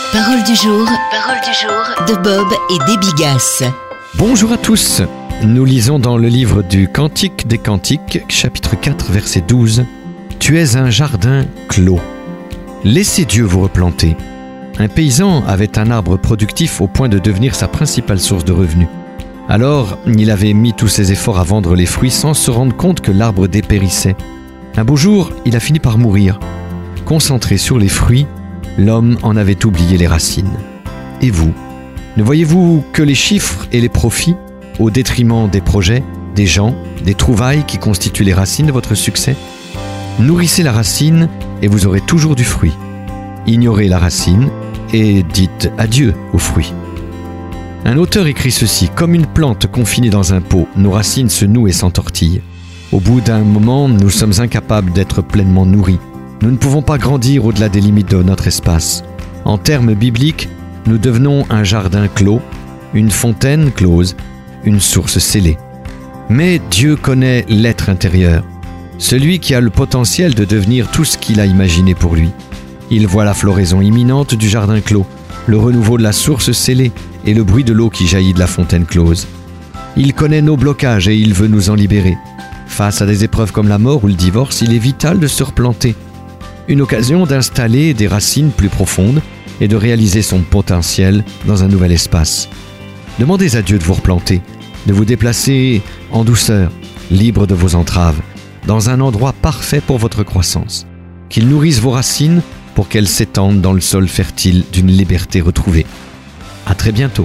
Parole du jour de Bob et Debbie Gass. Bonjour à tous. Nous lisons dans le livre du Cantique des Cantiques, chapitre 4, verset 12. Tu es un jardin clos. Laissez Dieu vous replanter. Un paysan avait un arbre productif au point de devenir sa principale source de revenus. Alors, il avait mis tous ses efforts à vendre les fruits sans se rendre compte que l'arbre dépérissait. Un beau jour, il a fini par mourir. Concentré sur les fruits, l'homme en avait oublié les racines. Et vous, ne voyez-vous que les chiffres et les profits, au détriment des projets, des gens, des trouvailles qui constituent les racines de votre succès ? Nourrissez la racine et vous aurez toujours du fruit. Ignorez la racine et dites adieu aux fruits. Un auteur écrit ceci: comme une plante confinée dans un pot, nos racines se nouent et s'entortillent. Au bout d'un moment, nous sommes incapables d'être pleinement nourris. Nous ne pouvons pas grandir au-delà des limites de notre espace. En termes bibliques, nous devenons un jardin clos, une fontaine close, une source scellée. Mais Dieu connaît l'être intérieur, celui qui a le potentiel de devenir tout ce qu'il a imaginé pour lui. Il voit la floraison imminente du jardin clos, le renouveau de la source scellée et le bruit de l'eau qui jaillit de la fontaine close. Il connaît nos blocages et il veut nous en libérer. Face à des épreuves comme la mort ou le divorce, il est vital de se replanter. Une occasion d'installer des racines plus profondes et de réaliser son potentiel dans un nouvel espace. Demandez à Dieu de vous replanter, de vous déplacer en douceur, libre de vos entraves, dans un endroit parfait pour votre croissance. Qu'il nourrisse vos racines pour qu'elles s'étendent dans le sol fertile d'une liberté retrouvée. À très bientôt.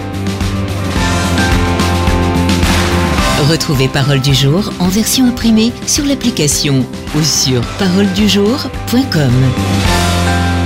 Retrouvez Parole du jour en version imprimée sur l'application ou sur paroledujour.com.